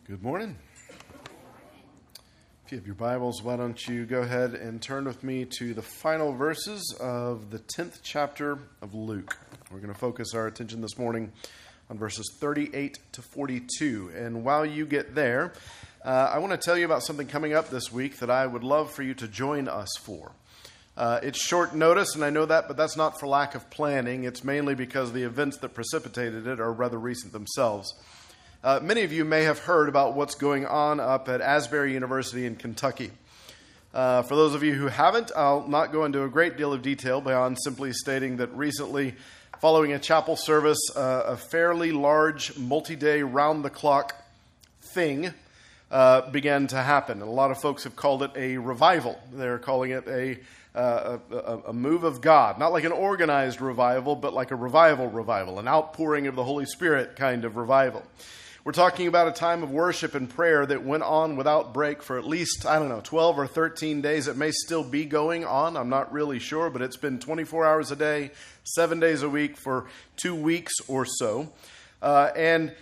Good morning. If you have your Bibles, why don't you go ahead and turn with me to the final verses of the 10th chapter of Luke. We're going to focus our attention this morning on verses 38 to 42. And while you get there, I want to tell you about something coming up this week that I would love for you to join us for. It's short notice, and I know that, but that's not for lack of planning. It's mainly because the events that precipitated it are rather recent themselves. Many of you may have heard about what's going on up at Asbury University in Kentucky. For those of you who haven't, I'll not go into a great deal of detail beyond simply stating that recently, following a chapel service, a fairly large, multi-day, round-the-clock thing began to happen. And a lot of folks have called it a revival. They're calling it a move of God. Not like an organized revival, but like a revival, an outpouring of the Holy Spirit kind of revival. We're talking about a time of worship and prayer that went on without break for at least, 12 or 13 days. It may still be going on. I'm not really sure, but it's been 24 hours a day, 7 days a week for 2 weeks or so. Like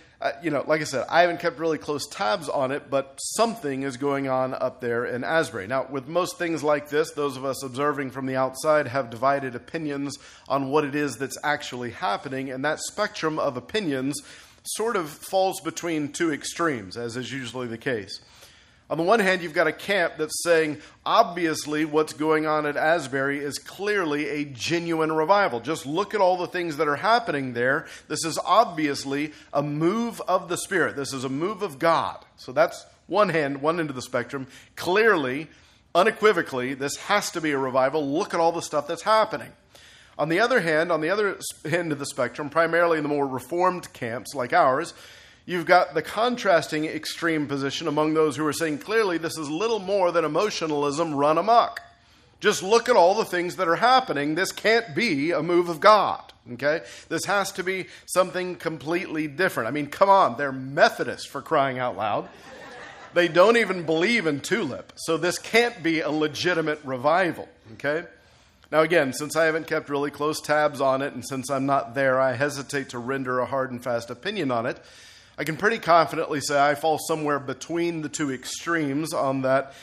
I said, I haven't kept really close tabs on it, but something is going on up there in Asbury. Now, with most things like this, those of us observing from the outside have divided opinions on what it is that's actually happening, and that spectrum of opinions sort of falls between two extremes, as is usually the case. On the one hand, you've got a camp that's saying, obviously, what's going on at Asbury is clearly a genuine revival. Just look at all the things that are happening there. This is obviously a move of the Spirit. This is a move of God. So that's one end of the spectrum. Clearly, unequivocally, this has to be a revival. Look at all the stuff that's happening. On the other hand, on the other end of the spectrum, primarily in the more reformed camps like ours, you've got the contrasting extreme position among those who are saying clearly this is little more than emotionalism run amok. Just look at all the things that are happening. This can't be a move of God. Okay? This has to be something completely different. I mean, come on, they're Methodists, for crying out loud. They don't even believe in tulip. So this can't be a legitimate revival. Okay? Now again, since I haven't kept really close tabs on it, and since I'm not there, I hesitate to render a hard and fast opinion on it. I can pretty confidently say I fall somewhere between the two extremes on that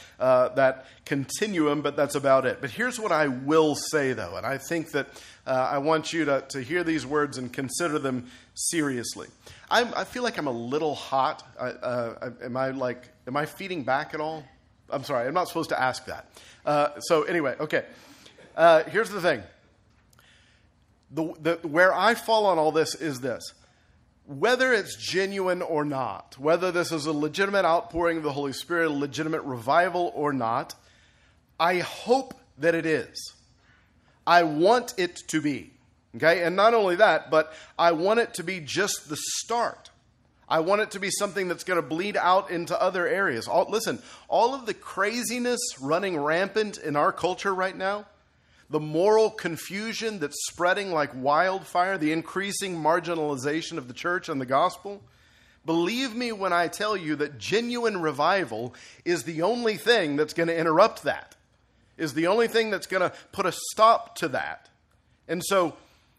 continuum, but that's about it. But here's what I will say, though, and I think that I want you to hear these words and consider them seriously. I feel like I'm a little hot. Am I feeding back at all? I'm sorry, I'm not supposed to ask that. So anyway, okay. Here's the thing. Where I fall on all this is this. Whether it's genuine or not, whether this is a legitimate outpouring of the Holy Spirit, a legitimate revival or not, I hope that it is. I want it to be. Okay? And not only that, but I want it to be just the start. I want it to be something that's going to bleed out into other areas. All of the craziness running rampant in our culture right now, the moral confusion that's spreading like wildfire, the increasing marginalization of the church and the gospel. Believe me when I tell you that genuine revival is the only thing that's going to interrupt that, is the only thing that's going to put a stop to that. And so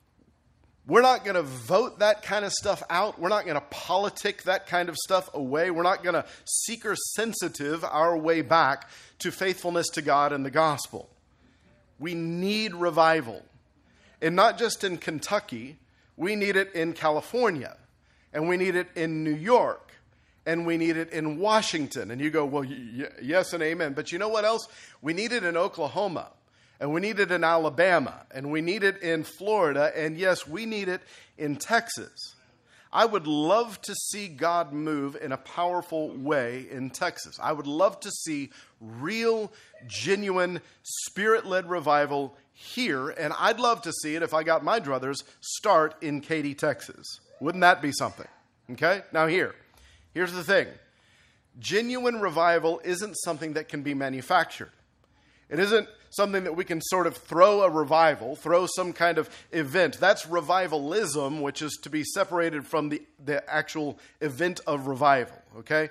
we're not going to vote that kind of stuff out. We're not going to politic that kind of stuff away. We're not going to seeker-sensitive our way back to faithfulness to God and the gospel. We need revival. And not just in Kentucky, we need it in California, and we need it in New York, and we need it in Washington. And you go, well, yes and amen. But you know what else? We need it in Oklahoma, and we need it in Alabama, and we need it in Florida, and yes, we need it in Texas. I would love to see God move in a powerful way in Texas. I would love to see real, genuine, Spirit-led revival here, and I'd love to see it, if I got my druthers, start in Katy, Texas. Wouldn't that be something? Okay? Now here's the thing. Genuine revival isn't something that can be manufactured. It isn't something that we can sort of throw a revival, throw some kind of event. That's revivalism, which is to be separated from the actual event of revival, okay?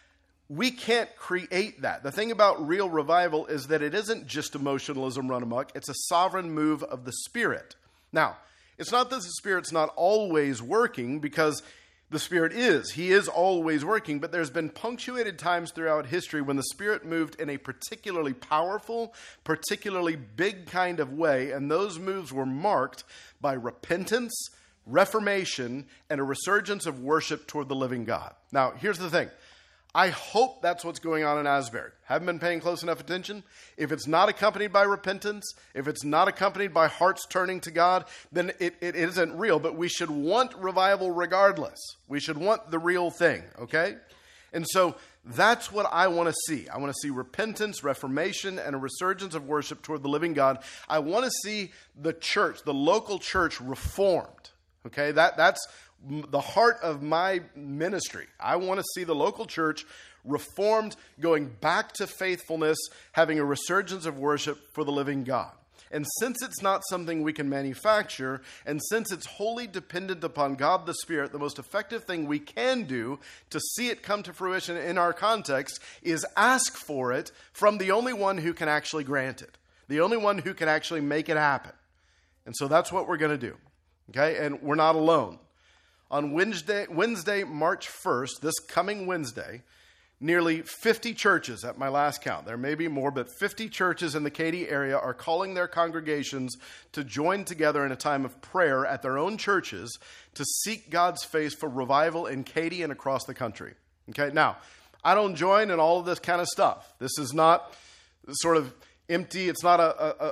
We can't create that. The thing about real revival is that it isn't just emotionalism run amok. It's a sovereign move of the Spirit. Now, it's not that the Spirit's not always working, because The Spirit is. He is always working, but there's been punctuated times throughout history when the Spirit moved in a particularly powerful, particularly big kind of way, and those moves were marked by repentance, reformation, and a resurgence of worship toward the living God. Now, here's the thing. I hope that's what's going on in Asbury. Haven't been paying close enough attention. If it's not accompanied by repentance, if it's not accompanied by hearts turning to God, then it isn't real. But we should want revival regardless. We should want the real thing, okay? And so that's what I want to see. I want to see repentance, reformation, and a resurgence of worship toward the living God. I want to see the church, the local church, reformed, okay? That's the heart of my ministry. I want to see the local church reformed, going back to faithfulness, having a resurgence of worship for the living God. And since it's not something we can manufacture, and since it's wholly dependent upon God the Spirit, the most effective thing we can do to see it come to fruition in our context is ask for it from the only one who can actually grant it, the only one who can actually make it happen. And so that's what we're going to do. Okay? And we're not alone. On Wednesday, March 1st, this coming Wednesday, nearly 50 churches at my last count, there may be more, but 50 churches in the Katy area are calling their congregations to join together in a time of prayer at their own churches to seek God's face for revival in Katy and across the country. Okay, now, I don't join in all of this kind of stuff. This is not sort of empty. It's not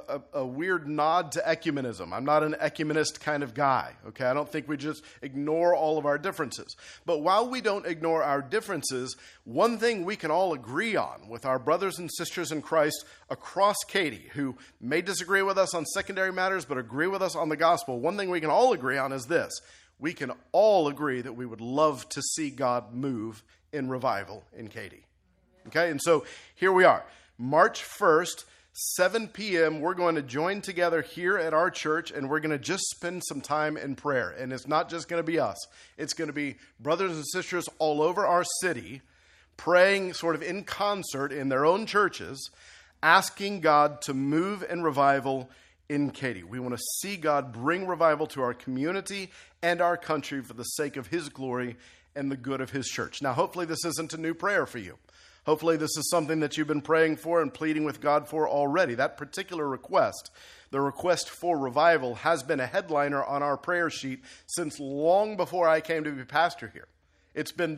a weird nod to ecumenism. I'm not an ecumenist kind of guy, okay? I don't think we just ignore all of our differences. But while we don't ignore our differences, one thing we can all agree on with our brothers and sisters in Christ across Katy, who may disagree with us on secondary matters but agree with us on the gospel, one thing we can all agree on is this. We can all agree that we would love to see God move in revival in Katy. Okay? And so here we are. March 1st, 7 p.m., we're going to join together here at our church, and we're going to just spend some time in prayer. And it's not just going to be us. It's going to be brothers and sisters all over our city praying sort of in concert in their own churches, asking God to move in revival in Katy. We want to see God bring revival to our community and our country for the sake of His glory and the good of His church. Now, hopefully this isn't a new prayer for you. Hopefully this is something that you've been praying for and pleading with God for already. That particular request, the request for revival, has been a headliner on our prayer sheet since long before I came to be pastor here. It's been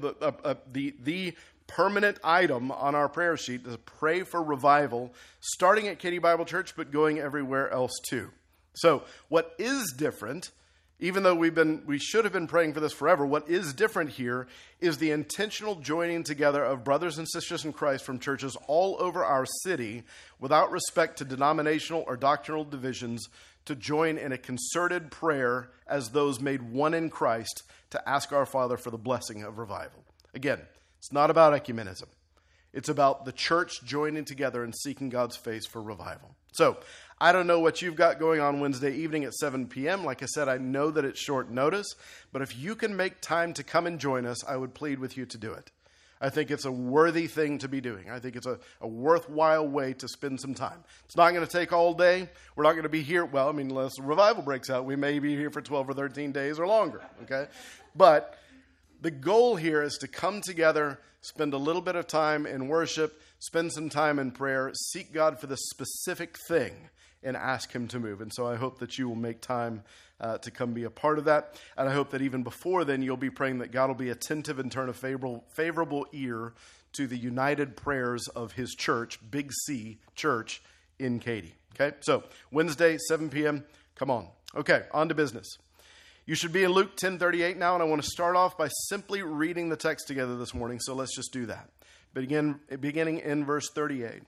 the permanent item on our prayer sheet to pray for revival, starting at Katy Bible Church, but going everywhere else too. So what is different, even though we should have been praying for this forever, what is different here is the intentional joining together of brothers and sisters in Christ from churches all over our city, without respect to denominational or doctrinal divisions, to join in a concerted prayer as those made one in Christ to ask our Father for the blessing of revival. Again, it's not about ecumenism. It's about the church joining together and seeking God's face for revival. So, I don't know what you've got going on Wednesday evening at 7 p.m. Like I said, I know that it's short notice, but if you can make time to come and join us, I would plead with you to do it. I think it's a worthy thing to be doing. I think it's a worthwhile way to spend some time. It's not going to take all day. We're not going to be here, well, unless revival breaks out, we may be here for 12 or 13 days or longer, okay? But the goal here is to come together, spend a little bit of time in worship, spend some time in prayer, seek God for the specific thing, and ask Him to move. And so I hope that you will make time to come be a part of that. And I hope that even before then, you'll be praying that God will be attentive and turn a favorable ear to the united prayers of His church, Big C Church in Katy. Okay, so Wednesday, 7 p.m., come on. Okay, on to business. You should be in Luke 10:38 now, and I want to start off by simply reading the text together this morning, so let's just do that. Beginning in verse 38.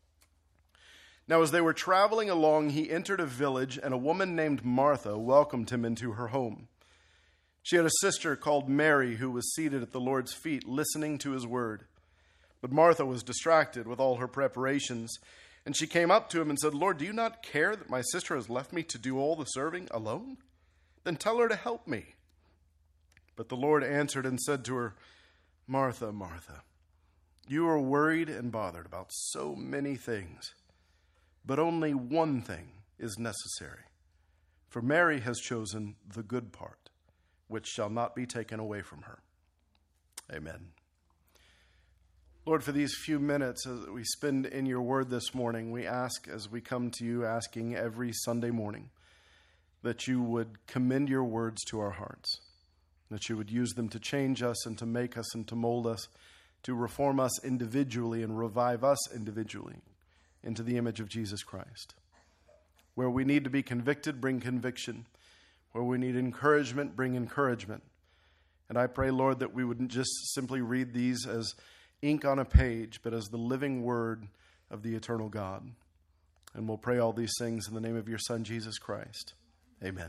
Now, as they were traveling along, he entered a village, and a woman named Martha welcomed him into her home. She had a sister called Mary who was seated at the Lord's feet, listening to his word. But Martha was distracted with all her preparations, and she came up to him and said, "Lord, do you not care that my sister has left me to do all the serving alone? Then tell her to help me." But the Lord answered and said to her, "Martha, Martha, you are worried and bothered about so many things. But only one thing is necessary. For Mary has chosen the good part, which shall not be taken away from her. Amen. Lord, for these few minutes that we spend in your word this morning, we ask as we come to you asking every Sunday morning that you would commend your words to our hearts, that you would use them to change us and to make us and to mold us, to reform us individually and revive us individually into the image of Jesus Christ. Where we need to be convicted, bring conviction. Where we need encouragement, bring encouragement. And I pray, Lord, that we wouldn't just simply read these as ink on a page, but as the living word of the eternal God. And we'll pray all these things in the name of your Son, Jesus Christ. Amen.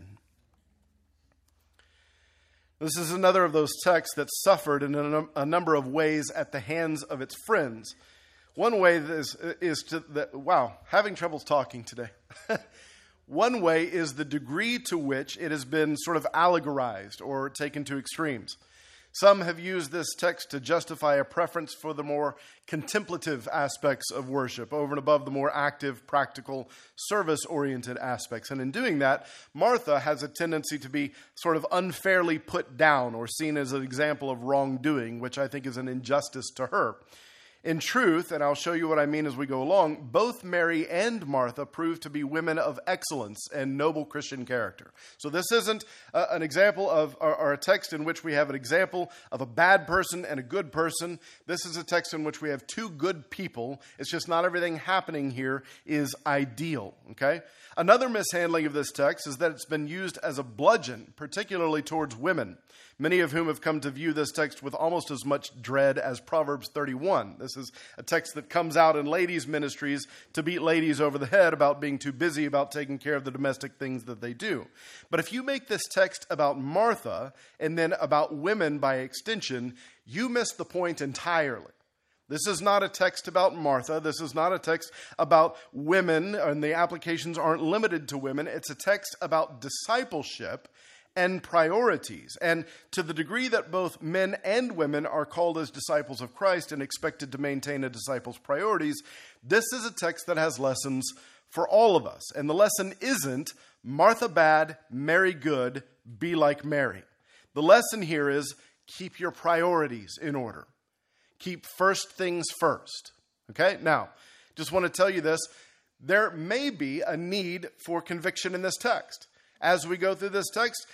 This is another of those texts that suffered in a number of ways at the hands of its friends. One way having troubles talking today. One way is the degree to which it has been sort of allegorized or taken to extremes. Some have used this text to justify a preference for the more contemplative aspects of worship over and above the more active, practical, service-oriented aspects. And in doing that, Martha has a tendency to be sort of unfairly put down or seen as an example of wrongdoing, which I think is an injustice to her. In truth, and I'll show you what I mean as we go along, both Mary and Martha proved to be women of excellence and noble Christian character. So this isn't an example of, or a text in which we have an example of a bad person and a good person. This is a text in which we have two good people. It's just not everything happening here is ideal, okay? Another mishandling of this text is that it's been used as a bludgeon, particularly towards women, many of whom have come to view this text with almost as much dread as Proverbs 31. This is a text that comes out in ladies' ministries to beat ladies over the head about being too busy about taking care of the domestic things that they do. But if you make this text about Martha and then about women by extension, you miss the point entirely. This is not a text about Martha. This is not a text about women, and the applications aren't limited to women. It's a text about discipleship and priorities. And to the degree that both men and women are called as disciples of Christ and expected to maintain a disciple's priorities, this is a text that has lessons for all of us. And the lesson isn't Martha bad, Mary good, be like Mary. The lesson here is keep your priorities in order. Keep first things first. Okay? Now, just want to tell you this. There may be a need for conviction in this text. As we go through this text,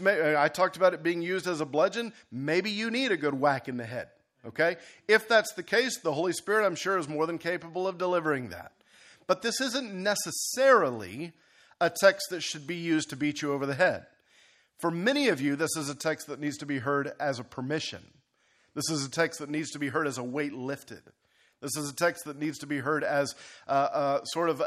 I talked about it being used as a bludgeon. Maybe you need a good whack in the head. Okay? If that's the case, the Holy Spirit, I'm sure, is more than capable of delivering that. But this isn't necessarily a text that should be used to beat you over the head. For many of you, this is a text that needs to be heard as a permission. This is a text that needs to be heard as a weight lifted. This is a text that needs to be heard as a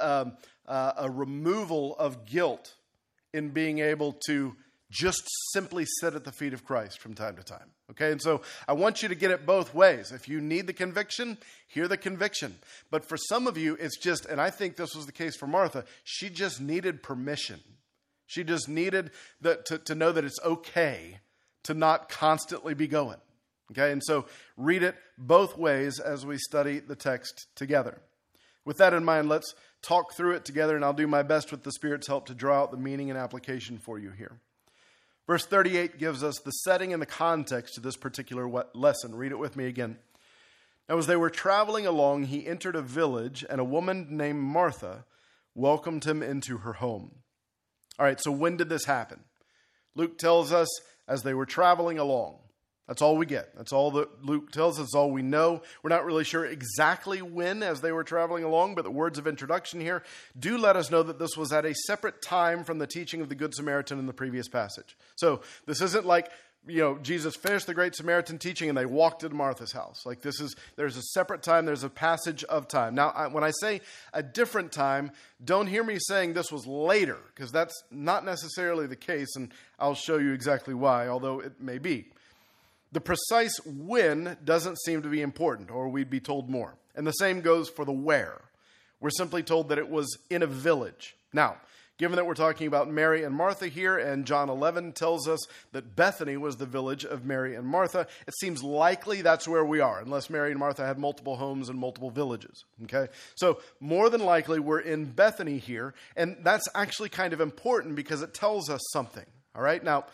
removal of guilt in being able to just simply sit at the feet of Christ from time to time. Okay, and so I want you to get it both ways. If you need the conviction, hear the conviction. But for some of you, it's just, and I think this was the case for Martha, she just needed permission. She just needed to know that it's okay to not constantly be going. Okay, and so read it both ways as we study the text together. With that in mind, let's talk through it together, and I'll do my best with the Spirit's help to draw out the meaning and application for you here. Verse 38 gives us the setting and the context to this particular lesson. Read it with me again. Now, as they were traveling along, he entered a village, and a woman named Martha welcomed him into her home. All right, so when did this happen? Luke tells us as they were traveling along. That's all we get. That's all that Luke tells us. That's all we know. We're not really sure exactly when as they were traveling along, but the words of introduction here do let us know that this was at a separate time from the teaching of the Good Samaritan in the previous passage. So this isn't like, Jesus finished the Great Samaritan teaching and they walked into Martha's house. Like there's a separate time. There's a passage of time. Now, when I say a different time, don't hear me saying this was later, because that's not necessarily the case, and I'll show you exactly why, although it may be. The precise when doesn't seem to be important, or we'd be told more. And the same goes for the where. We're simply told that it was in a village. Now, given that we're talking about Mary and Martha here, and John 11 tells us that Bethany was the village of Mary and Martha, it seems likely that's where we are, unless Mary and Martha had multiple homes and multiple villages. Okay? So more than likely we're in Bethany here, and that's actually kind of important because it tells us something. All right? Now,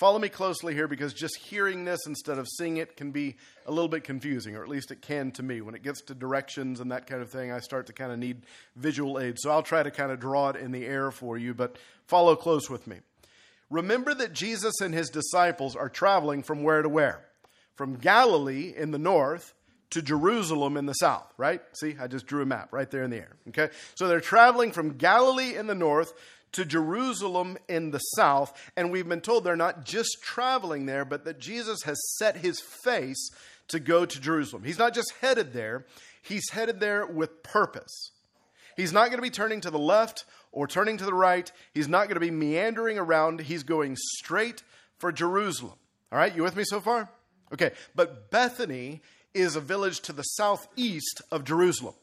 follow me closely here, because just hearing this instead of seeing it can be a little bit confusing, or at least it can to me. When it gets to directions and that kind of thing, I start to kind of need visual aid. So I'll try to kind of draw it in the air for you, but follow close with me. Remember that Jesus and his disciples are traveling from where to where? From Galilee in the north to Jerusalem in the south, right? See, I just drew a map right there in the air, okay? So they're traveling from Galilee in the north to Jerusalem in the south, and we've been told they're not just traveling there, but that Jesus has set his face to go to Jerusalem. He's not just headed there, he's headed there with purpose. He's not going to be turning to the left or turning to the right. He's not going to be meandering around. He's going straight for Jerusalem. All right, you with me so far? Okay, but Bethany is a village to the southeast of Jerusalem.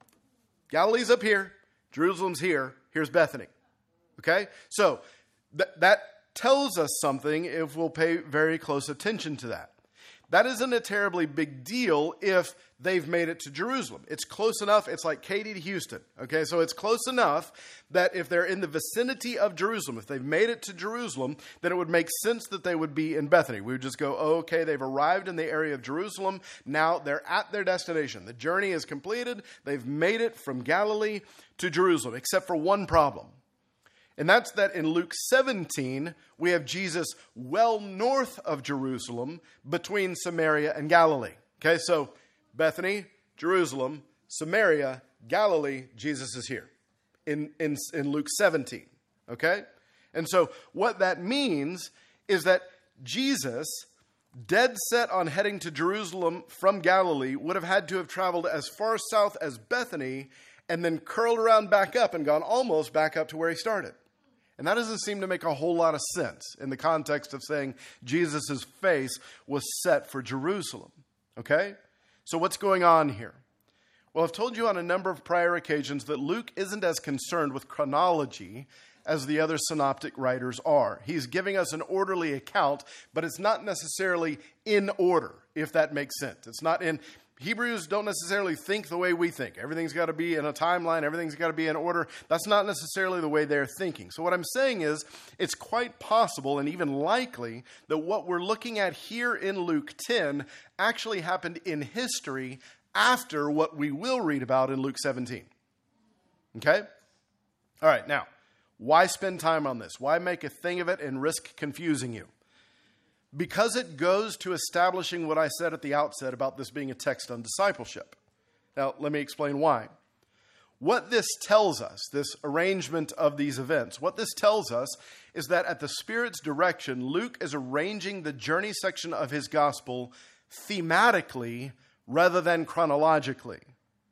Galilee's up here, Jerusalem's here, here's Bethany. Okay, so that tells us something if we'll pay very close attention to that. That isn't a terribly big deal if they've made it to Jerusalem. It's close enough. It's like Katy to Houston. Okay, so it's close enough that if they're in the vicinity of Jerusalem, if they've made it to Jerusalem, then it would make sense that they would be in Bethany. We would just go, oh, okay, they've arrived in the area of Jerusalem. Now they're at their destination. The journey is completed. They've made it from Galilee to Jerusalem, except for one problem. And that's that in Luke 17, we have Jesus well north of Jerusalem between Samaria and Galilee. Okay, so Bethany, Jerusalem, Samaria, Galilee, Jesus is here in Luke 17. Okay? And so what that means is that Jesus, dead set on heading to Jerusalem from Galilee, would have had to have traveled as far south as Bethany and then curled around back up and gone almost back up to where he started. And that doesn't seem to make a whole lot of sense in the context of saying Jesus' face was set for Jerusalem. Okay? So what's going on here? Well, I've told you on a number of prior occasions that Luke isn't as concerned with chronology as the other synoptic writers are. He's giving us an orderly account, but it's not necessarily in order, if that makes sense. It's not in... Hebrews don't necessarily think the way we think. Everything's got to be in a timeline. Everything's got to be in order. That's not necessarily the way they're thinking. So what I'm saying is it's quite possible and even likely that what we're looking at here in Luke 10 actually happened in history after what we will read about in Luke 17. Okay? All right, now, why spend time on this? Why make a thing of it and risk confusing you? Because it goes to establishing what I said at the outset about this being a text on discipleship. Now, let me explain why. What this tells us, this arrangement of these events, what this tells us is that at the Spirit's direction, Luke is arranging the journey section of his gospel thematically rather than chronologically.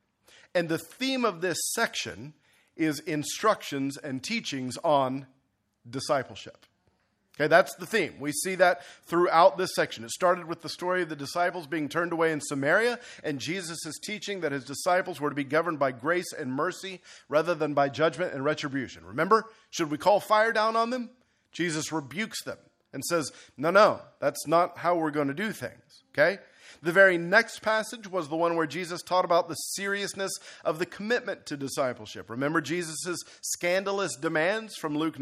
And the theme of this section is instructions and teachings on discipleship. Okay, that's the theme. We see that throughout this section. It started with the story of the disciples being turned away in Samaria, and Jesus is teaching that his disciples were to be governed by grace and mercy rather than by judgment and retribution. Remember, should we call fire down on them? Jesus rebukes them and says, no, that's not how we're going to do things. Okay? The very next passage was the one where Jesus taught about the seriousness of the commitment to discipleship. Remember Jesus' scandalous demands from Luke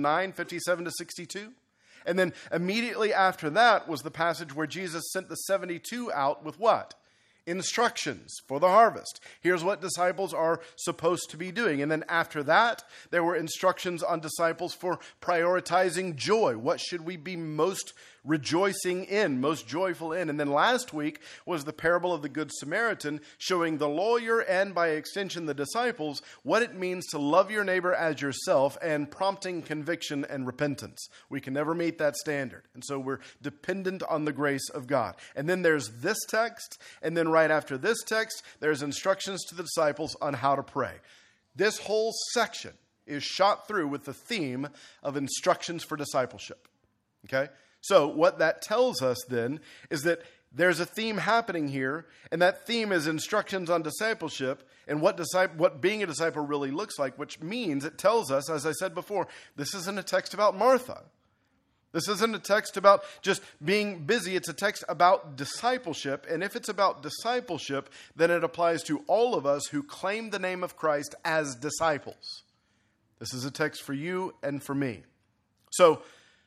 9:57-62? And then immediately after that was the passage where Jesus sent the 72 out with what? Instructions for the harvest. Here's what disciples are supposed to be doing. And then after that, there were instructions on disciples for prioritizing joy. What should we be most rejoicing in, most joyful in? And then last week was the parable of the Good Samaritan, showing the lawyer and by extension the disciples what it means to love your neighbor as yourself and prompting conviction and repentance. We can never meet that standard. And so we're dependent on the grace of God. And then there's this text, and then right after this text, there's instructions to the disciples on how to pray. This whole section is shot through with the theme of instructions for discipleship. Okay? So what that tells us then is that there's a theme happening here, and that theme is instructions on discipleship and what being a disciple really looks like, which means it tells us, as I said before, this isn't a text about Martha. This isn't a text about just being busy. It's a text about discipleship, and if it's about discipleship, then it applies to all of us who claim the name of Christ as disciples. This is a text for you and for me. So,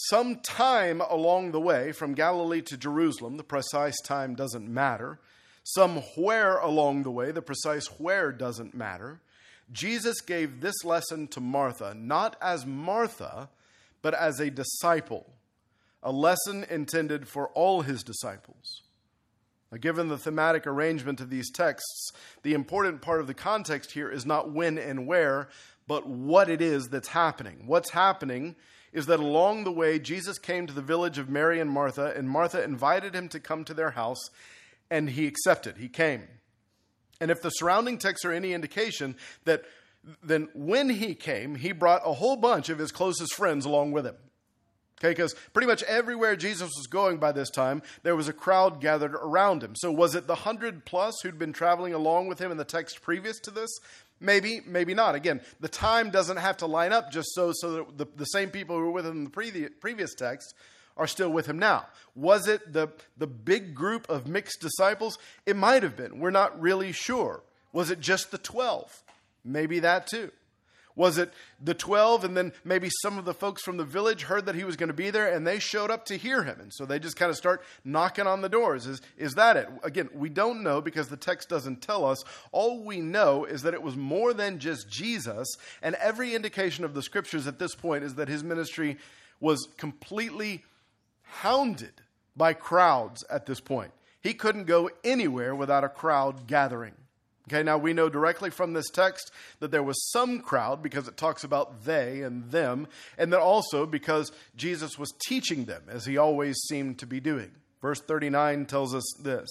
Sometime along the way, from Galilee to Jerusalem, the precise time doesn't matter. Somewhere along the way, the precise where doesn't matter. Jesus gave this lesson to Martha, not as Martha, but as a disciple. A lesson intended for all his disciples. Now, given the thematic arrangement of these texts, the important part of the context here is not when and where, but what it is that's happening. What's happening is that along the way, Jesus came to the village of Mary and Martha invited him to come to their house, and he accepted. He came. And if the surrounding texts are any indication, then when he came, he brought a whole bunch of his closest friends along with him. Okay, because pretty much everywhere Jesus was going by this time, there was a crowd gathered around him. So was it the 100 plus who'd been traveling along with him in the text previous to this? Maybe, maybe not. Again, the time doesn't have to line up just so that the same people who were with him in the previous text are still with him now. Was it the big group of mixed disciples? It might have been. We're not really sure. Was it just the 12? Maybe that too. Was it the 12 and then maybe some of the folks from the village heard that he was going to be there and they showed up to hear him? And so they just kind of start knocking on the doors. Is that it? Again, we don't know because the text doesn't tell us. All we know is that it was more than just Jesus, and every indication of the scriptures at this point is that his ministry was completely hounded by crowds at this point. He couldn't go anywhere without a crowd gathering. Okay, now we know directly from this text that there was some crowd because it talks about they and them, and then also because Jesus was teaching them, as he always seemed to be doing. Verse 39 tells us this.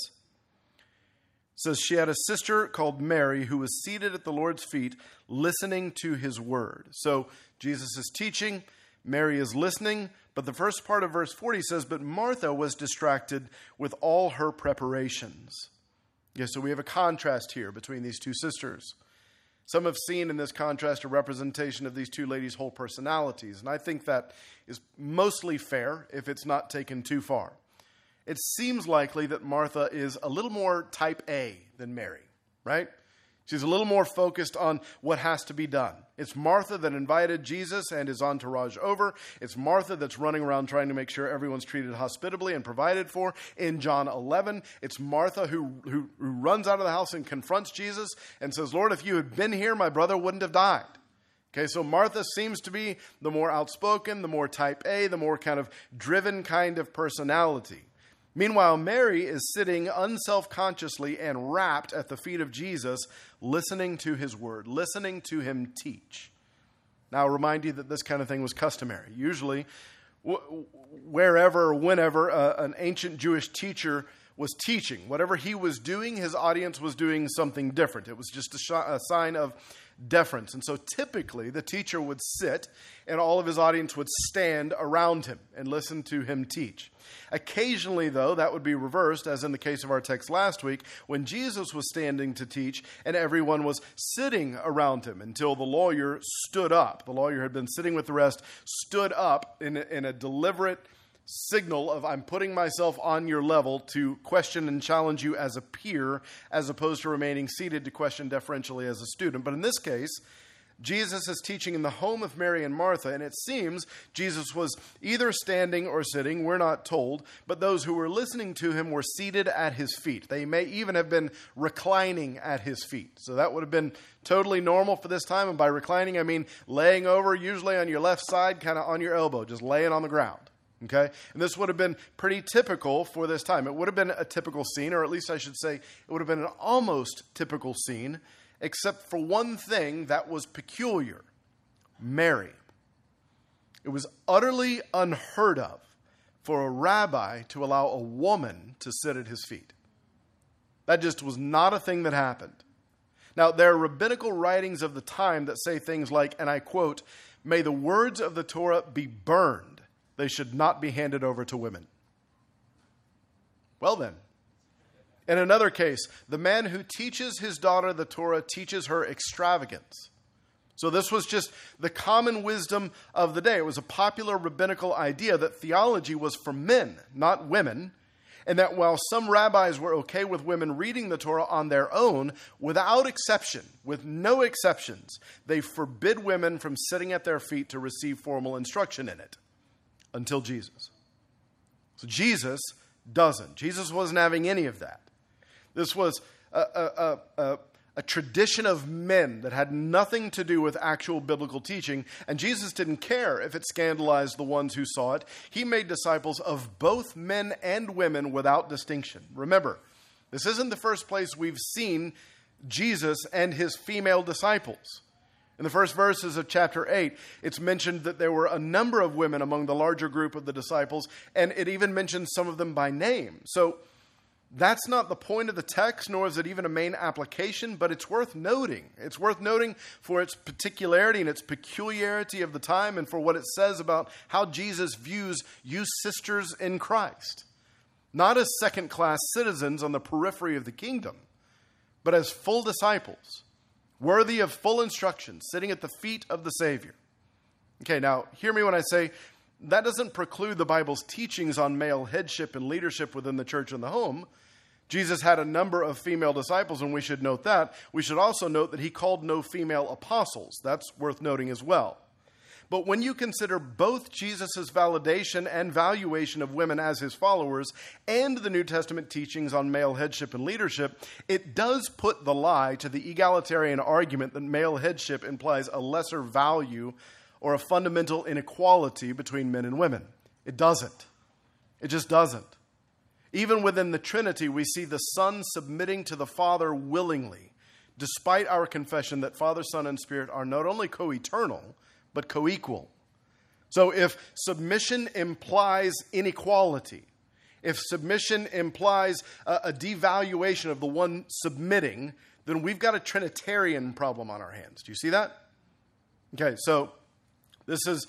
It says, she had a sister called Mary who was seated at the Lord's feet listening to his word. So Jesus is teaching, Mary is listening, but the first part of verse 40 says, but Martha was distracted with all her preparations. Yeah, so we have a contrast here between these two sisters. Some have seen in this contrast a representation of these two ladies' whole personalities, and I think that is mostly fair if it's not taken too far. It seems likely that Martha is a little more type A than Mary, right? She's a little more focused on what has to be done. It's Martha that invited Jesus and his entourage over. It's Martha that's running around trying to make sure everyone's treated hospitably and provided for. In John 11, it's Martha who runs out of the house and confronts Jesus and says, Lord, if you had been here, my brother wouldn't have died. Okay, so Martha seems to be the more outspoken, the more type A, the more kind of driven kind of personality. Meanwhile, Mary is sitting unselfconsciously and rapt at the feet of Jesus, listening to his word, listening to him teach. Now, I'll remind you that this kind of thing was customary. Usually, wherever or whenever an ancient Jewish teacher was teaching, whatever he was doing, his audience was doing something different. It was just a sign of deference. And so typically the teacher would sit and all of his audience would stand around him and listen to him teach. Occasionally, though, that would be reversed, as in the case of our text last week, when Jesus was standing to teach and everyone was sitting around him until the lawyer stood up. The lawyer had been sitting with the rest, stood up in a deliberate signal of I'm putting myself on your level to question and challenge you as a peer, as opposed to remaining seated to question deferentially as a student. But in this case, Jesus is teaching in the home of Mary and Martha, and it seems Jesus was either standing or sitting, we're not told, but those who were listening to him were seated at his feet. They may even have been reclining at his feet. So that would have been totally normal for this time, and by reclining I mean laying over, usually on your left side, kind of on your elbow, just laying on the ground. Okay? And this would have been pretty typical for this time. It would have been a typical scene, or at least I should say it would have been an almost typical scene, except for one thing that was peculiar. Mary. It was utterly unheard of for a rabbi to allow a woman to sit at his feet. That just was not a thing that happened. Now, there are rabbinical writings of the time that say things like, and I quote, "May the words of the Torah be burned. They should not be handed over to women." Well then, in another case, the man who teaches his daughter the Torah teaches her extravagance. So this was just the common wisdom of the day. It was a popular rabbinical idea that theology was for men, not women, and that while some rabbis were okay with women reading the Torah on their own, without exception, with no exceptions, they forbid women from sitting at their feet to receive formal instruction in it. until Jesus. So Jesus doesn't. Jesus wasn't having any of that. This was a tradition of men that had nothing to do with actual biblical teaching, and Jesus didn't care if it scandalized the ones who saw it. He made disciples of both men and women without distinction. Remember, this isn't the first place we've seen Jesus and his female disciples. In the first verses of chapter 8, it's mentioned that there were a number of women among the larger group of the disciples, and it even mentions some of them by name. So that's not the point of the text, nor is it even a main application, but it's worth noting. It's worth noting for its particularity and its peculiarity of the time, and for what it says about how Jesus views you sisters in Christ. Not as second-class citizens on the periphery of the kingdom, but as full disciples, worthy of full instruction, sitting at the feet of the Savior. Okay, now, hear me when I say that doesn't preclude the Bible's teachings on male headship and leadership within the church and the home. Jesus had a number of female disciples, and we should note that. We should also note that he called no female apostles. That's worth noting as well. But when you consider both Jesus' validation and valuation of women as his followers and the New Testament teachings on male headship and leadership, it does put the lie to the egalitarian argument that male headship implies a lesser value or a fundamental inequality between men and women. It doesn't. It just doesn't. Even within the Trinity, we see the Son submitting to the Father willingly, despite our confession that Father, Son, and Spirit are not only co-eternal, but co-equal. So if submission implies inequality, if submission implies a devaluation of the one submitting, then we've got a Trinitarian problem on our hands. Do you see that? Okay, so this is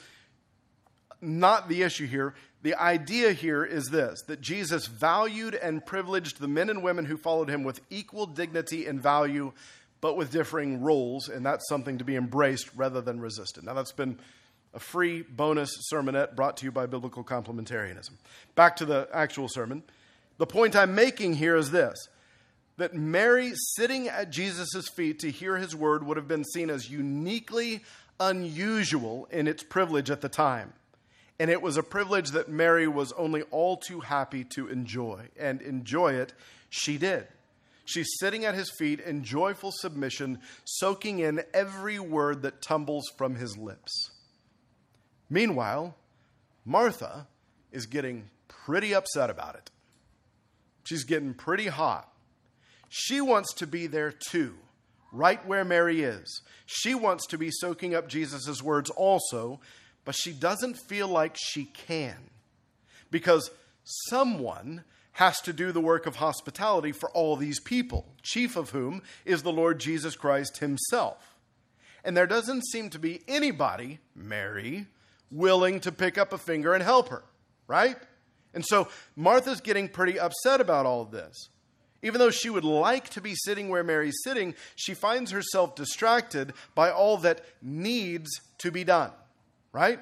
not the issue here. The idea here is this, that Jesus valued and privileged the men and women who followed him with equal dignity and value, but with differing roles, and that's something to be embraced rather than resisted. Now, that's been a free bonus sermonette brought to you by Biblical Complementarianism. Back to the actual sermon. The point I'm making here is this, that Mary sitting at Jesus' feet to hear his word would have been seen as uniquely unusual in its privilege at the time. And it was a privilege that Mary was only all too happy to enjoy. And enjoy it, she did. She's sitting at his feet in joyful submission, soaking in every word that tumbles from his lips. Meanwhile, Martha is getting pretty upset about it. She's getting pretty hot. She wants to be there too, right where Mary is. She wants to be soaking up Jesus' words also, but she doesn't feel like she can, because someone has to do the work of hospitality for all these people, chief of whom is the Lord Jesus Christ himself. And there doesn't seem to be anybody, Mary, willing to pick up a finger and help her, right? And so Martha's getting pretty upset about all of this. Even though she would like to be sitting where Mary's sitting, she finds herself distracted by all that needs to be done, right?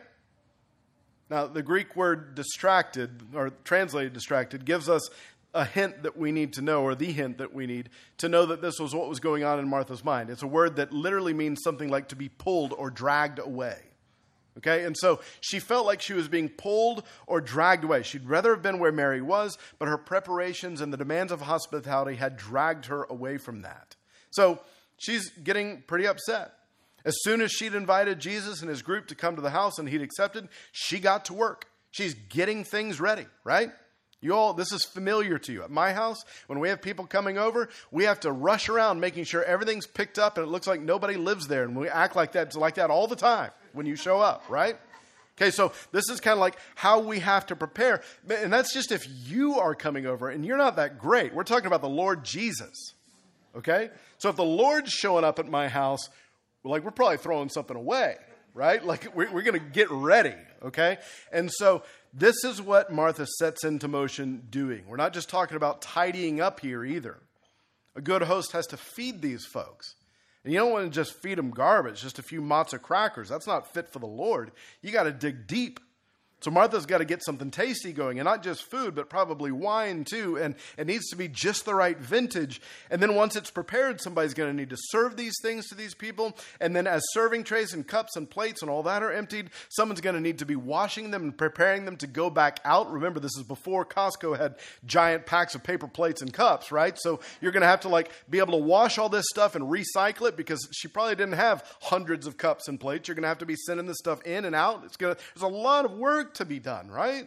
Now, the Greek word distracted, or translated distracted, gives us a hint that we need to know, or the hint that we need to know that this was what was going on in Martha's mind. It's a word that literally means something like to be pulled or dragged away. Okay, and so she felt like she was being pulled or dragged away. She'd rather have been where Mary was, but her preparations and the demands of hospitality had dragged her away from that. So she's getting pretty upset. As soon as she'd invited Jesus and his group to come to the house and he'd accepted, she got to work. She's getting things ready, right? You all, this is familiar to you. At my house, when we have people coming over, we have to rush around making sure everything's picked up and it looks like nobody lives there. And we act like that. It's like that all the time when you show up, right? Okay, so this is kind of like how we have to prepare. And that's just if you are coming over and you're not that great. We're talking about the Lord Jesus, okay? So if the Lord's showing up at my house, we're probably throwing something away, right? Like we're going to get ready, okay? And so this is what Martha sets into motion doing. We're not just talking about tidying up here either. A good host has to feed these folks. And you don't want to just feed them garbage, just a few matzah crackers. That's not fit for the Lord. You got to dig deep. So Martha's got to get something tasty going, and not just food, but probably wine too, and it needs to be just the right vintage. And then once it's prepared, somebody's going to need to serve these things to these people. And then as serving trays and cups and plates and all that are emptied, someone's going to need to be washing them and preparing them to go back out. Remember, this is before Costco had giant packs of paper plates and cups, right? So you're going to have to be able to wash all this stuff and recycle it, because she probably didn't have hundreds of cups and plates. You're going to have to be sending this stuff in and out. There's a lot of work to be done, right?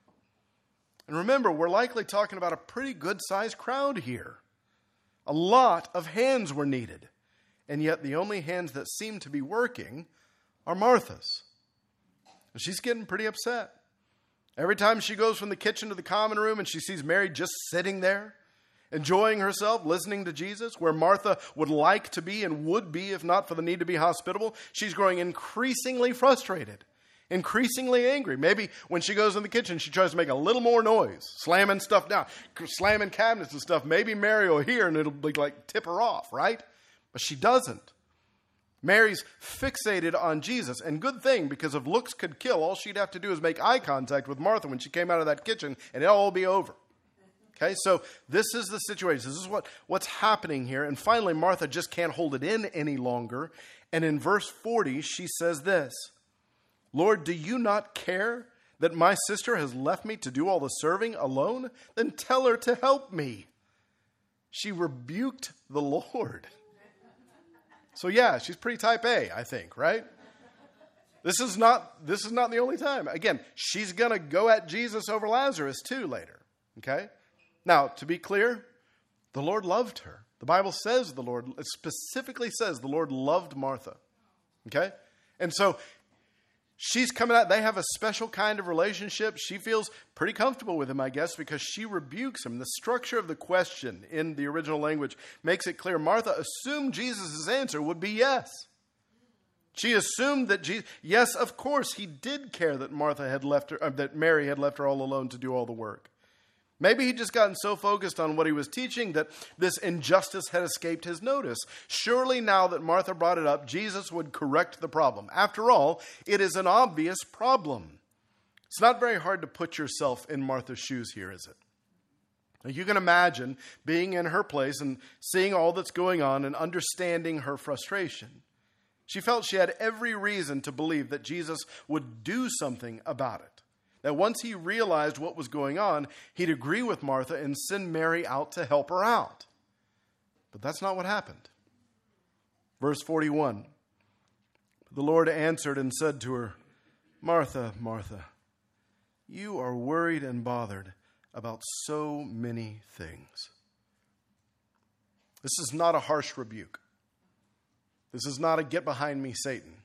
And remember, we're likely talking about a pretty good-sized crowd here. A lot of hands were needed. And yet the only hands that seem to be working are Martha's. And she's getting pretty upset. Every time she goes from the kitchen to the common room and she sees Mary just sitting there, enjoying herself, listening to Jesus, where Martha would like to be and would be if not for the need to be hospitable, she's growing increasingly frustrated. Increasingly angry. Maybe when she goes in the kitchen, she tries to make a little more noise, slamming stuff down, slamming cabinets and stuff. Maybe Mary will hear and it'll be tip her off, right? But she doesn't. Mary's fixated on Jesus, and good thing, because if looks could kill, all she'd have to do is make eye contact with Martha when she came out of that kitchen, and it'll all be over. Okay, so this is the situation. This is what's happening here. And finally, Martha just can't hold it in any longer. And in verse 40, she says this, "Lord, do you not care that my sister has left me to do all the serving alone? Then tell her to help me." She rebuked the Lord. So yeah, she's pretty type A, I think, right? This is not the only time. Again, she's going to go at Jesus over Lazarus too later. Okay? Now, to be clear, the Lord loved her. The Bible says it specifically says the Lord loved Martha. Okay? And so she's coming out. They have a special kind of relationship. She feels pretty comfortable with him, I guess, because she rebukes him. The structure of the question in the original language makes it clear. Martha assumed Jesus' answer would be yes. She assumed that yes, of course, he did care that Martha had left her, that Mary had left her all alone to do all the work. Maybe he'd just gotten so focused on what he was teaching that this injustice had escaped his notice. Surely now that Martha brought it up, Jesus would correct the problem. After all, it is an obvious problem. It's not very hard to put yourself in Martha's shoes here, is it? Now, you can imagine being in her place and seeing all that's going on and understanding her frustration. She felt she had every reason to believe that Jesus would do something about it. That once he realized what was going on, he'd agree with Martha and send Mary out to help her out. But that's not what happened. Verse 41, the Lord answered and said to her, "Martha, Martha, you are worried and bothered about so many things." This is not a harsh rebuke. This is not a "get behind me, Satan."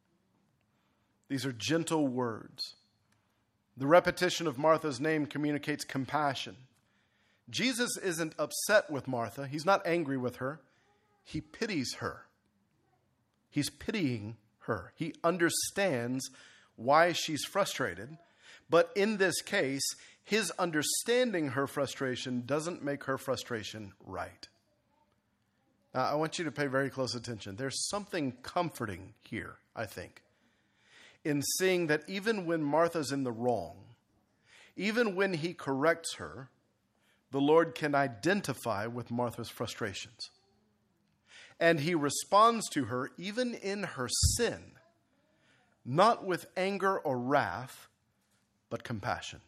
These are gentle words. The repetition of Martha's name communicates compassion. Jesus isn't upset with Martha. He's not angry with her. He pities her. He's pitying her. He understands why she's frustrated. But in this case, his understanding her frustration doesn't make her frustration right. Now, I want you to pay very close attention. There's something comforting here, I think, in seeing that even when Martha's in the wrong, even when he corrects her, the Lord can identify with Martha's frustrations. And he responds to her even in her sin, not with anger or wrath, but compassion.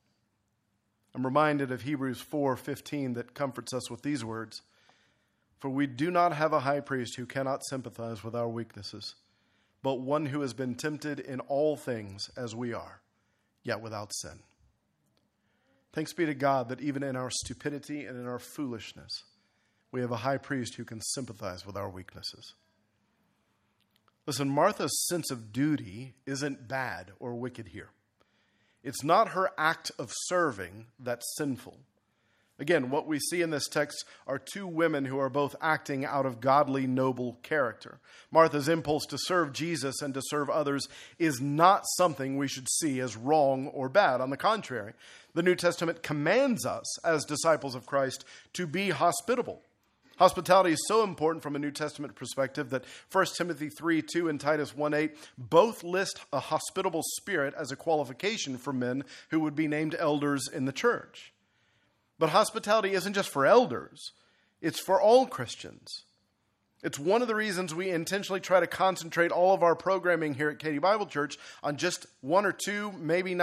I'm reminded of Hebrews 4:15 that comforts us with these words, "For we do not have a high priest who cannot sympathize with our weaknesses, but one who has been tempted in all things as we are, yet without sin." Thanks be to God that even in our stupidity and in our foolishness, we have a high priest who can sympathize with our weaknesses. Listen, Martha's sense of duty isn't bad or wicked here. It's not her act of serving that's sinful. Again, what we see in this text are two women who are both acting out of godly, noble character. Martha's impulse to serve Jesus and to serve others is not something we should see as wrong or bad. On the contrary, the New Testament commands us as disciples of Christ to be hospitable. Hospitality is so important from a New Testament perspective that 1 Timothy 3:2 and Titus 1:8 both list a hospitable spirit as a qualification for men who would be named elders in the church. But hospitality isn't just for elders. It's for all Christians. It's one of the reasons we intentionally try to concentrate all of our programming here at Katy Bible Church on just one or two, maybe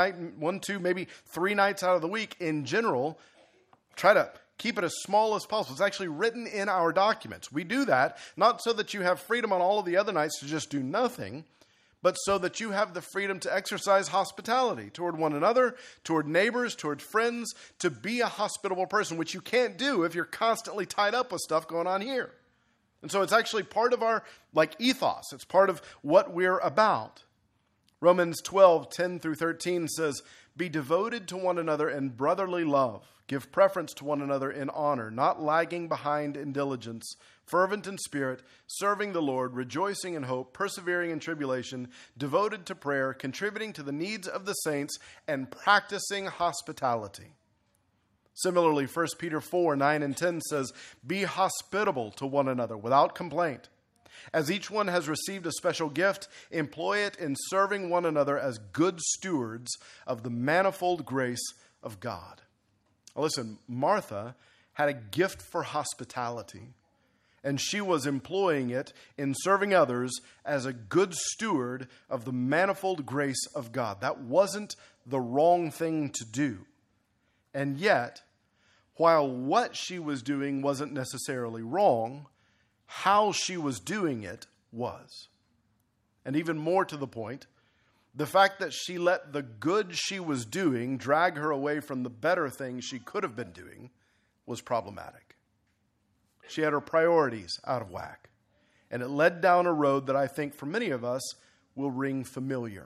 3 nights out of the week in general. Try to keep it as small as possible. It's actually written in our documents. We do that not so that you have freedom on all of the other nights to just do nothing, but so that you have the freedom to exercise hospitality toward one another, toward neighbors, toward friends, to be a hospitable person, which you can't do if you're constantly tied up with stuff going on here. And so it's actually part of our ethos. It's part of what we're about. Romans 12:10 through 13 says, "Be devoted to one another in brotherly love. Give preference to one another in honor, not lagging behind in diligence, fervent in spirit, serving the Lord, rejoicing in hope, persevering in tribulation, devoted to prayer, contributing to the needs of the saints, and practicing hospitality." Similarly, 1 Peter 4:9 and 10 says, "Be hospitable to one another without complaint. As each one has received a special gift, employ it in serving one another as good stewards of the manifold grace of God." Now listen, Martha had a gift for hospitality, and she was employing it in serving others as a good steward of the manifold grace of God. That wasn't the wrong thing to do. And yet, while what she was doing wasn't necessarily wrong, how she was doing it was. And even more to the point, the fact that she let the good she was doing drag her away from the better things she could have been doing was problematic. She had her priorities out of whack, and it led down a road that I think for many of us will ring familiar.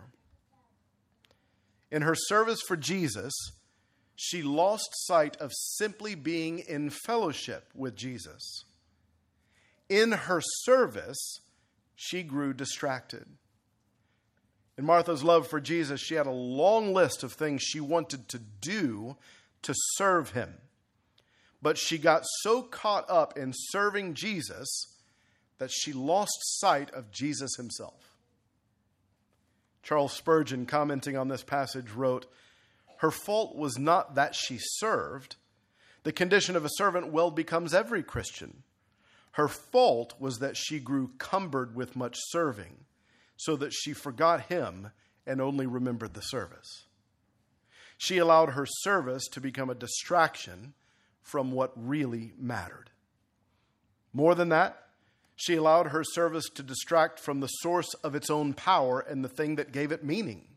In her service for Jesus, she lost sight of simply being in fellowship with Jesus. In her service, she grew distracted. In Martha's love for Jesus, she had a long list of things she wanted to do to serve him. But she got so caught up in serving Jesus that she lost sight of Jesus himself. Charles Spurgeon, commenting on this passage, wrote, "Her fault was not that she served. The condition of a servant well becomes every Christian. Her fault was that she grew cumbered with much serving, so that she forgot him and only remembered the service. She allowed her service to become a distraction from what really mattered. More than that, she allowed her service to distract from the source of its own power and the thing that gave it meaning.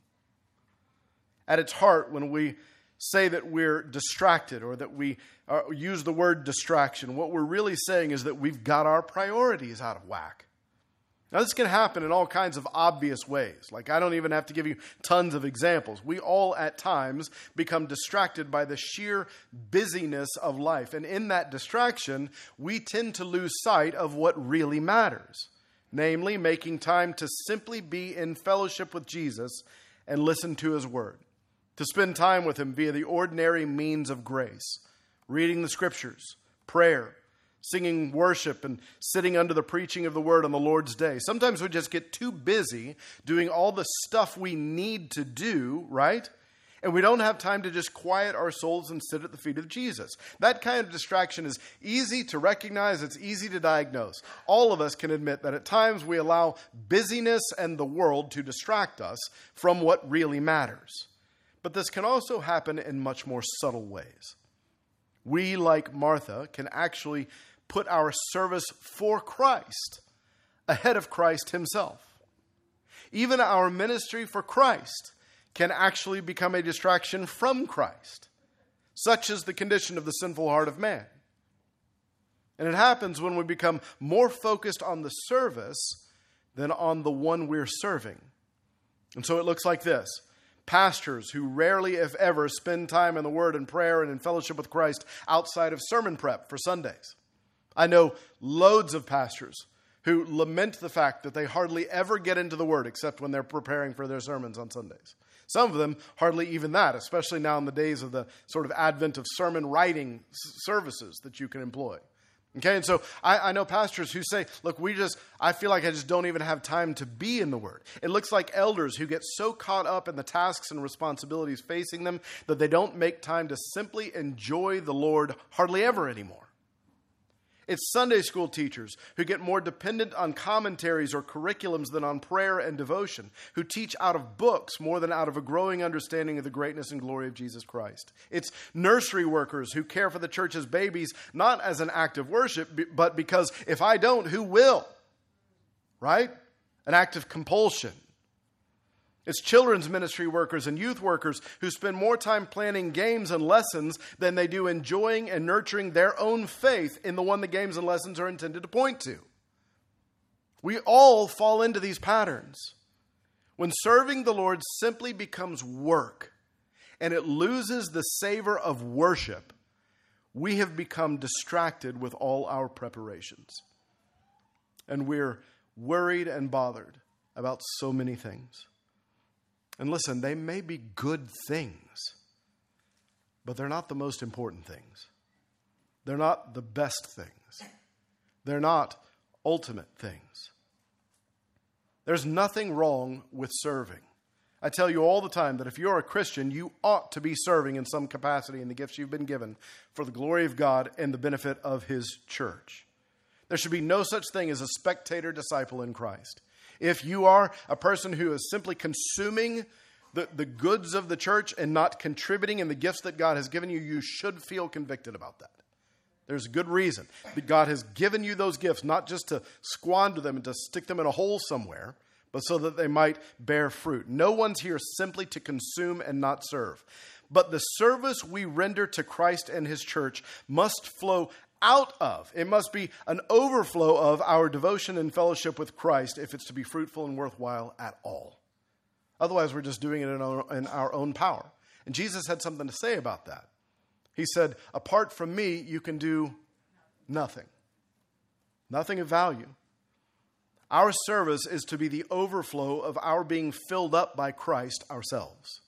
At its heart, when we say that we're distracted or that we use the word distraction, what we're really saying is that we've got our priorities out of whack. Now, this can happen in all kinds of obvious ways. I don't even have to give you tons of examples. We all, at times, become distracted by the sheer busyness of life. And in that distraction, we tend to lose sight of what really matters. Namely, making time to simply be in fellowship with Jesus and listen to his word. To spend time with him via the ordinary means of grace. Reading the scriptures, prayer, singing worship, and sitting under the preaching of the word on the Lord's day. Sometimes we just get too busy doing all the stuff we need to do, right? And we don't have time to just quiet our souls and sit at the feet of Jesus. That kind of distraction is easy to recognize. It's easy to diagnose. All of us can admit that at times we allow busyness and the world to distract us from what really matters. But this can also happen in much more subtle ways. We, like Martha, can actually put our service for Christ ahead of Christ himself. Even our ministry for Christ can actually become a distraction from Christ. Such is the condition of the sinful heart of man. And it happens when we become more focused on the service than on the one we're serving. And so it looks like this. Pastors who rarely, if ever, spend time in the Word and prayer and in fellowship with Christ outside of sermon prep for Sundays. I know loads of pastors who lament the fact that they hardly ever get into the Word except when they're preparing for their sermons on Sundays. Some of them hardly even that, especially now in the days of the sort of advent of sermon writing services that you can employ. Okay, and so I know pastors who say, look, I feel like I just don't even have time to be in the Word. It looks like elders who get so caught up in the tasks and responsibilities facing them that they don't make time to simply enjoy the Lord hardly ever anymore. It's Sunday school teachers who get more dependent on commentaries or curriculums than on prayer and devotion, who teach out of books more than out of a growing understanding of the greatness and glory of Jesus Christ. It's nursery workers who care for the church's babies not as an act of worship, but because if I don't, who will? Right? An act of compulsion. It's children's ministry workers and youth workers who spend more time planning games and lessons than they do enjoying and nurturing their own faith in the one the games and lessons are intended to point to. We all fall into these patterns. When serving the Lord simply becomes work and it loses the savor of worship, we have become distracted with all our preparations. And we're worried and bothered about so many things. And listen, they may be good things, but they're not the most important things. They're not the best things. They're not ultimate things. There's nothing wrong with serving. I tell you all the time that if you're a Christian, you ought to be serving in some capacity in the gifts you've been given for the glory of God and the benefit of His church. There should be no such thing as a spectator disciple in Christ. If you are a person who is simply consuming the goods of the church and not contributing in the gifts that God has given you, you should feel convicted about that. There's a good reason that God has given you those gifts, not just to squander them and to stick them in a hole somewhere, but so that they might bear fruit. No one's here simply to consume and not serve. But the service we render to Christ and His church must flow out of. It must be an overflow of our devotion and fellowship with Christ if it's to be fruitful and worthwhile at all. Otherwise, we're just doing it in our own power. And Jesus had something to say about that. He said, apart from me, you can do nothing. Nothing of value. Our service is to be the overflow of our being filled up by Christ ourselves.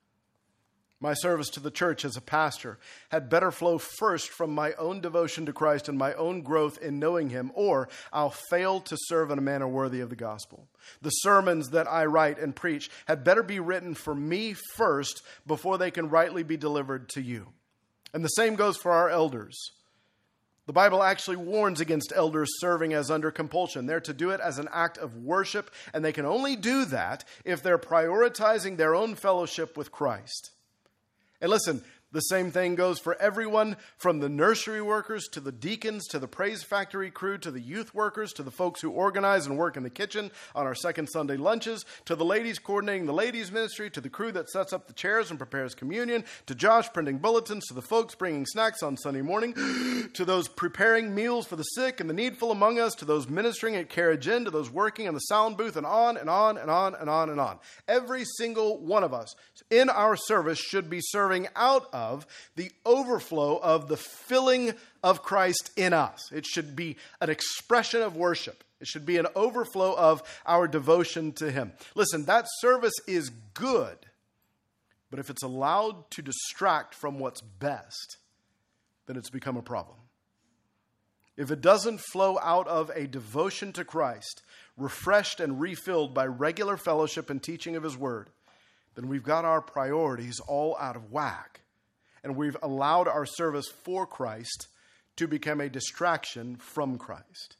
My service to the church as a pastor had better flow first from my own devotion to Christ and my own growth in knowing Him, or I'll fail to serve in a manner worthy of the gospel. The sermons that I write and preach had better be written for me first before they can rightly be delivered to you. And the same goes for our elders. The Bible actually warns against elders serving as under compulsion. They're to do it as an act of worship, and they can only do that if they're prioritizing their own fellowship with Christ. And listen, the same thing goes for everyone from the nursery workers to the deacons to the Praise Factory crew to the youth workers to the folks who organize and work in the kitchen on our second Sunday lunches to the ladies coordinating the ladies ministry to the crew that sets up the chairs and prepares communion to Josh printing bulletins to the folks bringing snacks on Sunday morning to those preparing meals for the sick and the needful among us to those ministering at Carriage Inn to those working in the sound booth and on and on and on and on and on. Every single one of us in our service should be serving out of the overflow of the filling of Christ in us. It should be an expression of worship. It should be an overflow of our devotion to Him. Listen, that service is good, but if it's allowed to distract from what's best, then it's become a problem. If it doesn't flow out of a devotion to Christ, refreshed and refilled by regular fellowship and teaching of His Word, then we've got our priorities all out of whack. And we've allowed our service for Christ to become a distraction from Christ.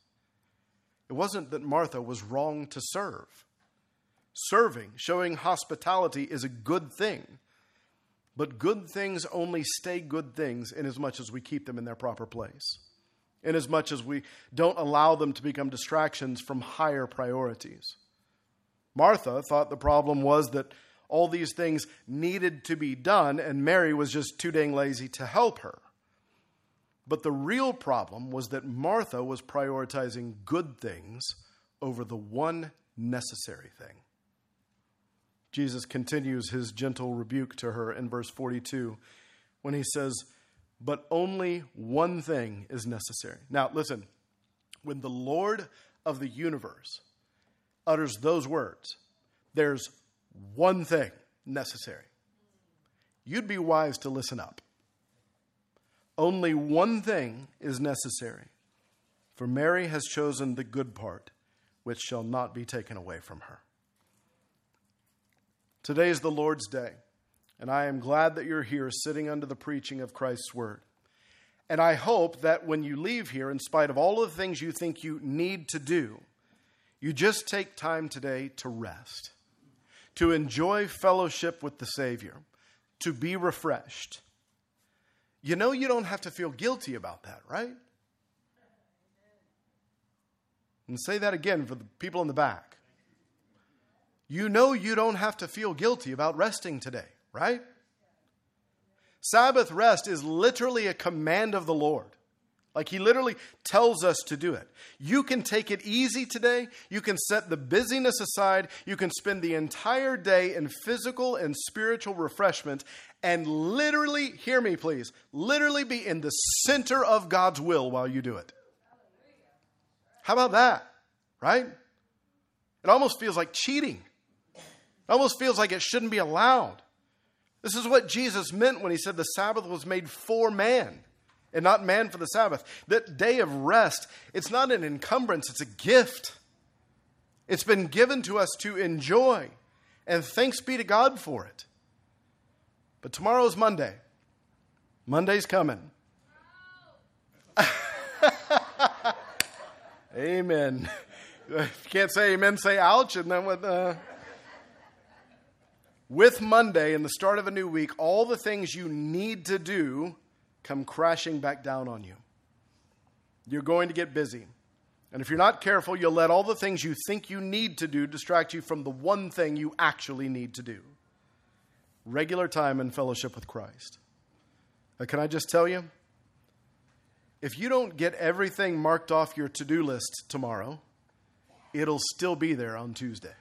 It wasn't that Martha was wrong to serve. Serving, showing hospitality is a good thing. But good things only stay good things inasmuch as we keep them in their proper place. Inasmuch as we don't allow them to become distractions from higher priorities. Martha thought the problem was that all these things needed to be done, and Mary was just too dang lazy to help her. But the real problem was that Martha was prioritizing good things over the one necessary thing. Jesus continues His gentle rebuke to her in verse 42 when He says, "But only one thing is necessary." Now, listen, when the Lord of the universe utters those words, there's one thing necessary. You'd be wise to listen up. Only one thing is necessary. For Mary has chosen the good part, which shall not be taken away from her. Today is the Lord's day, and I am glad that you're here sitting under the preaching of Christ's word. And I hope that when you leave here, in spite of all of the things you think you need to do, you just take time today to rest, to enjoy fellowship with the Savior, to be refreshed. You know you don't have to feel guilty about that, right? And say that again for the people in the back. You know you don't have to feel guilty about resting today, right? Sabbath rest is literally a command of the Lord. Like he literally tells us to do it. You can take it easy today. You can set the busyness aside. You can spend the entire day in physical and spiritual refreshment and literally, hear me please, literally be in the center of God's will while you do it. How about that? Right? It almost feels like cheating. It almost feels like it shouldn't be allowed. This is what Jesus meant when he said the Sabbath was made for man and not man for the Sabbath. That day of rest, it's not an encumbrance, it's a gift. It's been given to us to enjoy, and thanks be to God for it. But tomorrow's Monday. Monday's coming. Amen. If you can't say amen, say ouch. And then with Monday and the start of a new week, all the things you need to do come crashing back down on you. You're going to get busy. And if you're not careful, you'll let all the things you think you need to do distract you from the one thing you actually need to do. Regular time and fellowship with Christ. Can I just tell you? If you don't get everything marked off your to-do list tomorrow, it'll still be there on Tuesday.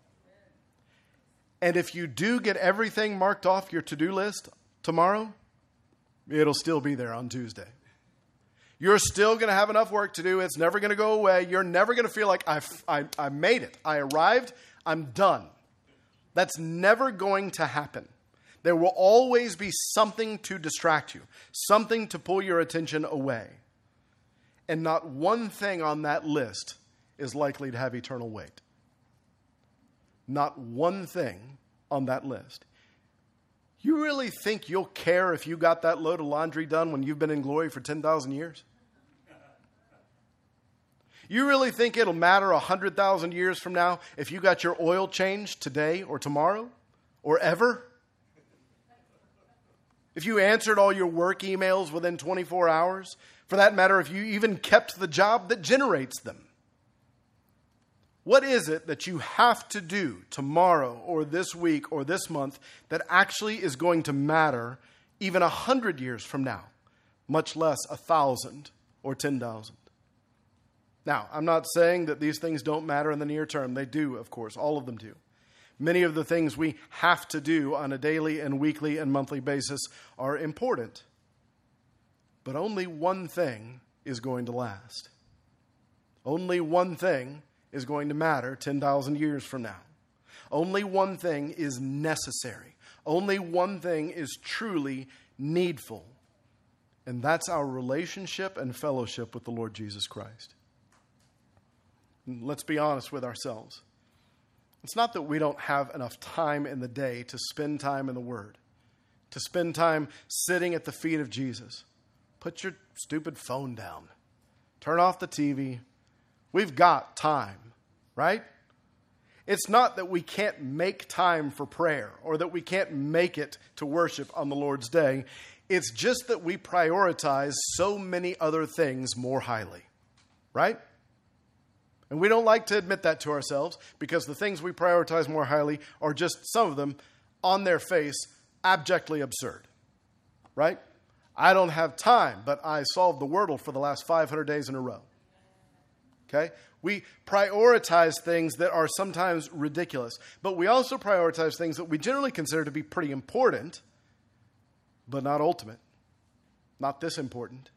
And if you do get everything marked off your to-do list tomorrow, it'll still be there on Tuesday. You're still going to have enough work to do. It's never going to go away. You're never going to feel like I made it. I arrived. I'm done. That's never going to happen. There will always be something to distract you, something to pull your attention away. And not one thing on that list is likely to have eternal weight. Not one thing on that list. You really think you'll care if you got that load of laundry done when you've been in glory for 10,000 years? You really think it'll matter 100,000 years from now if you got your oil changed today or tomorrow or ever? If you answered all your work emails within 24 hours? For that matter, if you even kept the job that generates them? What is it that you have to do tomorrow or this week or this month that actually is going to matter even 100 years from now, much less 1,000 or 10,000? Now, I'm not saying that these things don't matter in the near term. They do, of course. All of them do. Many of the things we have to do on a daily and weekly and monthly basis are important. But only one thing is going to last. Only one thing is going to matter 10,000 years from now. Only one thing is necessary. Only one thing is truly needful. And that's our relationship and fellowship with the Lord Jesus Christ. And let's be honest with ourselves. It's not that we don't have enough time in the day to spend time in the Word, to spend time sitting at the feet of Jesus. Put your stupid phone down. Turn off the TV. We've got time, right? It's not that we can't make time for prayer or that we can't make it to worship on the Lord's day. It's just that we prioritize so many other things more highly, right? And we don't like to admit that to ourselves because the things we prioritize more highly are just, some of them, on their face, abjectly absurd, right? I don't have time, but I solved the Wordle for the last 500 days in a row. Okay? We prioritize things that are sometimes ridiculous, but we also prioritize things that we generally consider to be pretty important, but not ultimate, not this important.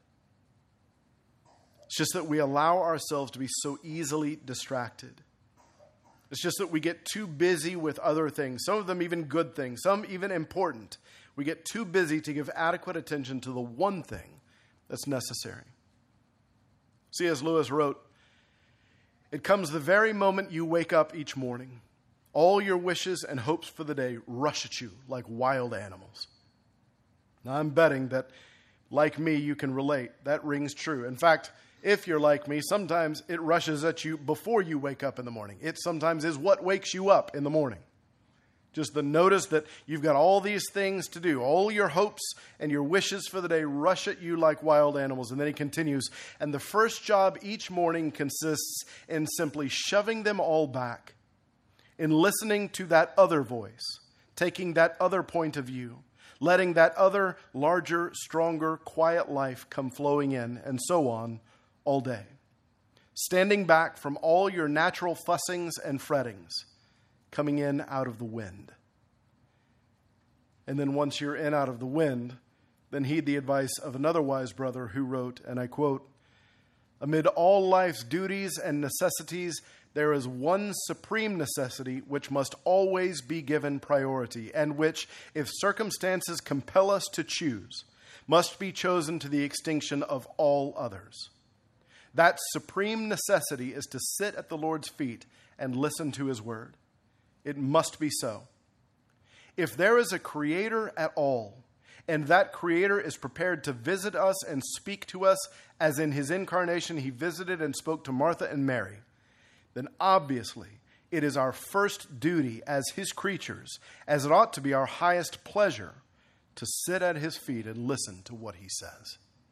It's just that we allow ourselves to be so easily distracted. It's just that we get too busy with other things, some of them even good things, some even important. We get too busy to give adequate attention to the one thing that's necessary. C.S. Lewis wrote, "It comes the very moment you wake up each morning. All your wishes and hopes for the day rush at you like wild animals." Now, I'm betting that, like me, you can relate. That rings true. In fact, if you're like me, sometimes it rushes at you before you wake up in the morning. It sometimes is what wakes you up in the morning. Just the notice that you've got all these things to do. All your hopes and your wishes for the day rush at you like wild animals. And then he continues, and the first job each morning consists in simply shoving them all back, in listening to that other voice, taking that other point of view, letting that other larger, stronger, quiet life come flowing in, and so on all day. Standing back from all your natural fussings and frettings, coming in out of the wind. And then once you're in out of the wind, then heed the advice of another wise brother who wrote, and I quote, "Amid all life's duties and necessities, there is one supreme necessity which must always be given priority, and which, if circumstances compel us to choose, must be chosen to the extinction of all others. That supreme necessity is to sit at the Lord's feet and listen to his word. It must be so. If there is a creator at all, and that creator is prepared to visit us and speak to us as in his incarnation he visited and spoke to Martha and Mary, then obviously it is our first duty as his creatures, as it ought to be our highest pleasure, to sit at his feet and listen to what he says."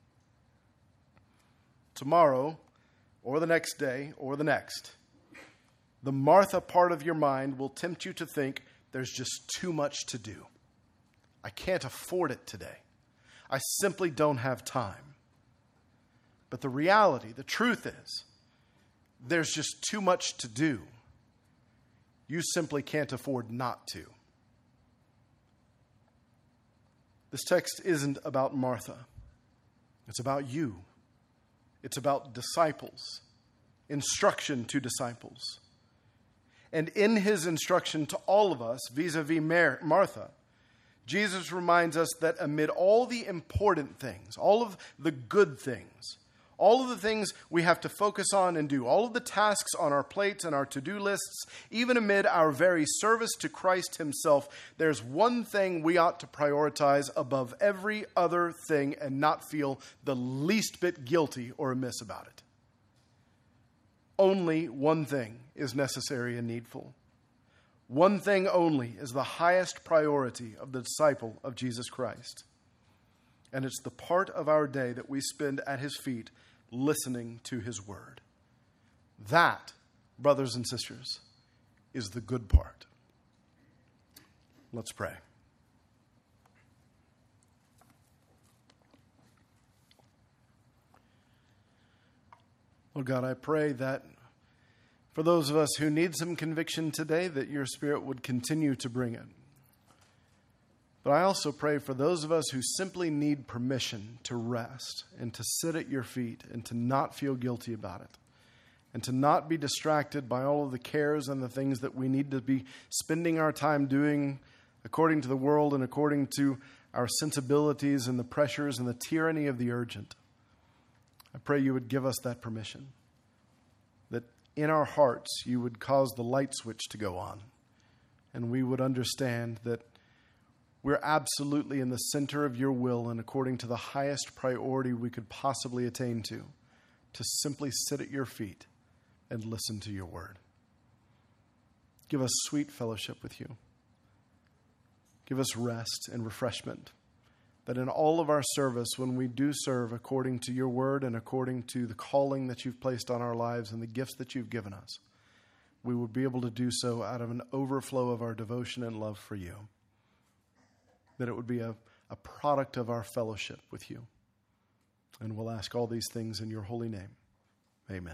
Tomorrow, or the next day, or the next, the Martha part of your mind will tempt you to think there's just too much to do. I can't afford it today. I simply don't have time. But the reality, the truth is, there's just too much to do. You simply can't afford not to. This text isn't about Martha. It's about you. It's about disciples, instruction to disciples. And in his instruction to all of us, vis-a-vis Martha, Jesus reminds us that amid all the important things, all of the good things, all of the things we have to focus on and do, all of the tasks on our plates and our to-do lists, even amid our very service to Christ himself, there's one thing we ought to prioritize above every other thing and not feel the least bit guilty or amiss about it. Only one thing is necessary and needful. One thing only is the highest priority of the disciple of Jesus Christ. And it's the part of our day that we spend at his feet listening to his word. That, brothers and sisters, is the good part. Let's pray. Lord God, I pray that for those of us who need some conviction today, that your Spirit would continue to bring it. But I also pray for those of us who simply need permission to rest and to sit at your feet and to not feel guilty about it and to not be distracted by all of the cares and the things that we need to be spending our time doing according to the world and according to our sensibilities and the pressures and the tyranny of the urgent. I pray you would give us that permission, that in our hearts you would cause the light switch to go on, and we would understand that we're absolutely in the center of your will and according to the highest priority we could possibly attain to simply sit at your feet and listen to your word. Give us sweet fellowship with you. Give us rest and refreshment, that in all of our service, when we do serve according to your word and according to the calling that you've placed on our lives and the gifts that you've given us, we would be able to do so out of an overflow of our devotion and love for you. That it would be a product of our fellowship with you. And we'll ask all these things in your holy name. Amen.